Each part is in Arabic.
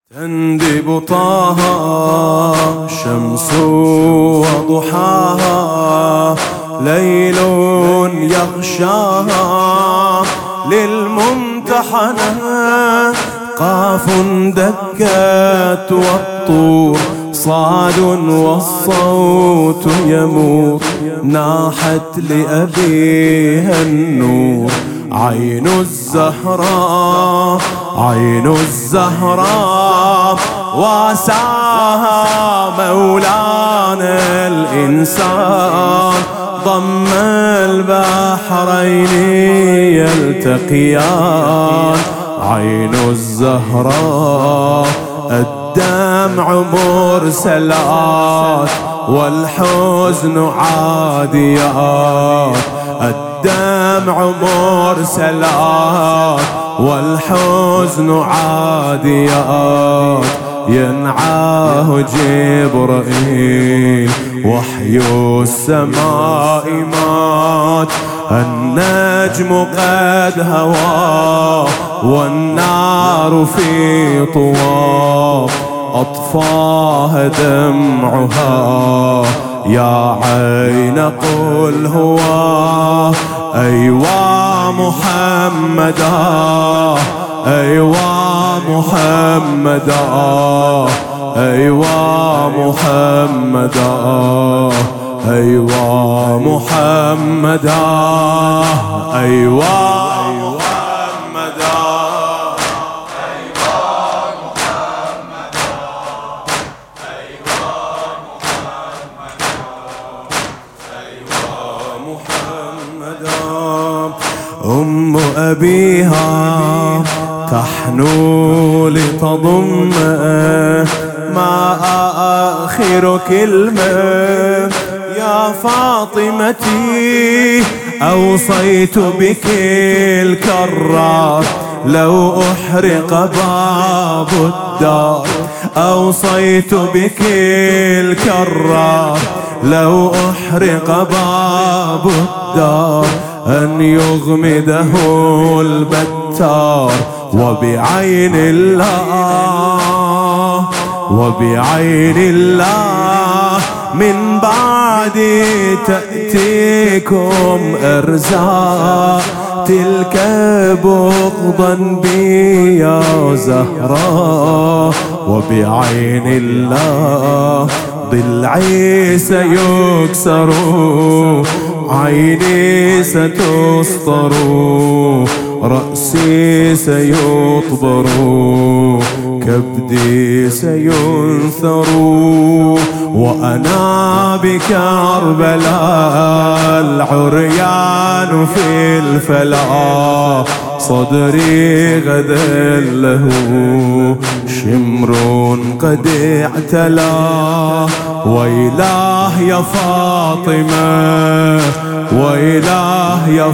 تندب طه شمس وضحاها، ليل يغشاها للممتحنة، قاف دكت والطور صاد والصوت يمور، ناحت لأبيها النور عين الزهراء، عين الزهراء واساها مولانا الإنسان، ضم البحرين يلتقيان، عين الزهراء الدمع مرسلات والحزن عاديات، الدمع مرسلات والحزن عاديات، ينعاه جبرائيل وحي السماء مات، النجم قد هوى والنار في طواه، أطفاها دمعها يا عين قل هو، أيوا محمدا أيوا محمدا أيوا محمدا أيوا محمدا أيوا أم أبيها تحنو لتضمه، ما آخر كلمة يا فاطمتي، أوصيت بك الكرار لو أحرق باب الدار، أوصيت بك الكرار لو أحرق باب الدار، أن يغمده البتار، وبعين الله وبعين الله من بعد تأتيكم أرزاق، تلك بغضا بي يا زهراء، وبعين الله ضلعي سيكسر، عيني ستسطر، رأسي سيطبر، كبدي سينثر، وأنا بكربلاء العريان في الفلا، صدري غدا له شمر قد اعتلى، ويلاه يا فاطمة ويلاه يا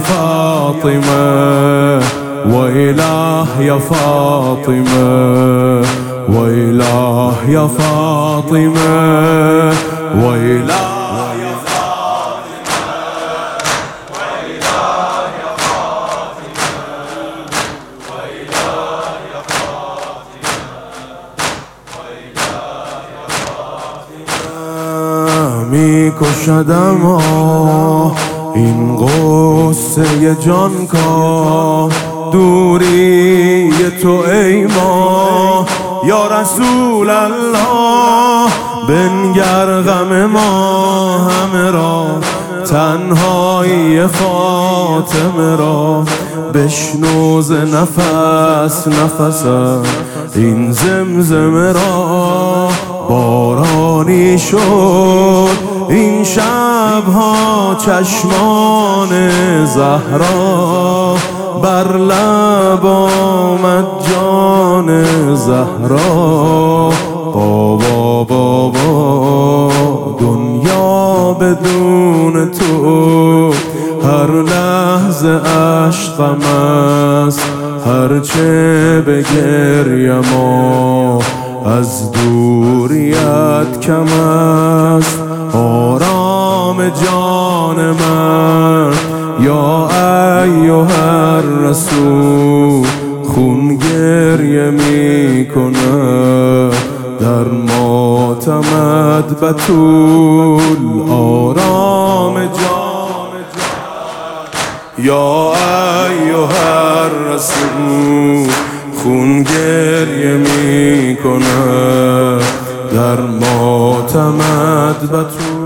فاطمة ويلاه يا فاطمة ويلاه يا فاطمة ويلاه میکشدم این غصه جان کا، دوری تو ای ما یا رسول الله، بنگر غم ما همه را، تنهایی فاطمه را، بشنو ز نفس نفسم این زمزمه را، بارانی شد این شبها چشمان زهرا، بر لب آمد جان زهرا، بابا بابا دنیا بدون تو هر لحظه عشقم است، هرچه بگریم از دوریت کم است، آرام جان من یا ایها الرسول، خون گریه می کنم در ماتمت بتول آرام جان یا ایها الرسول خون گریه می کند در ماتمت بتول